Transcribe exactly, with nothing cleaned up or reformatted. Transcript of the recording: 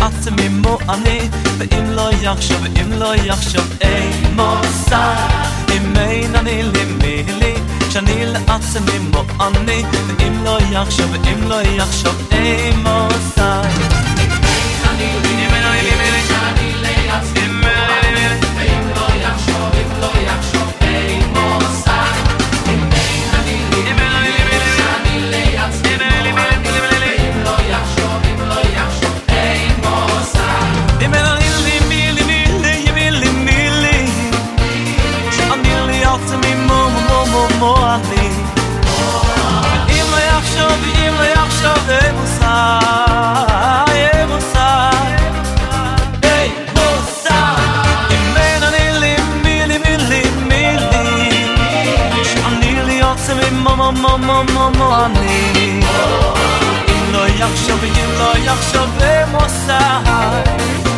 לעצמי מו אני, ואם לא יחשוב, ואם לא יחשוב אי מוסר, אם אין אני לי מי לי, שאני לעצמי מו אני, ואם לא יחשוב, ואם לא יחשוב אי מוסר, אם אין אני לי מי לי, שאני לעצמי מו אני, ואם לא יחשוב, אם לא יחשוב אי מוסר, אם אין אני לי מי לי, שאני לעצמי מו אני, ואם לא יחשוב, אם לא יחשוב אי מוסר, אם אין אני לי מי לי מי לי, מי לי מי לי, שאני לעצמי מו מו מו מו אני, אם לא יחשוב, אם לא יחשוב אי מוסר, אי מוסר, אי מוסר, אם אין אני לי מי לי מי לי מי לי, שאני לעצמי מו מו מו מו מו מו אני, אם לא יחשוב, אם לא יחשוב אי מוסר.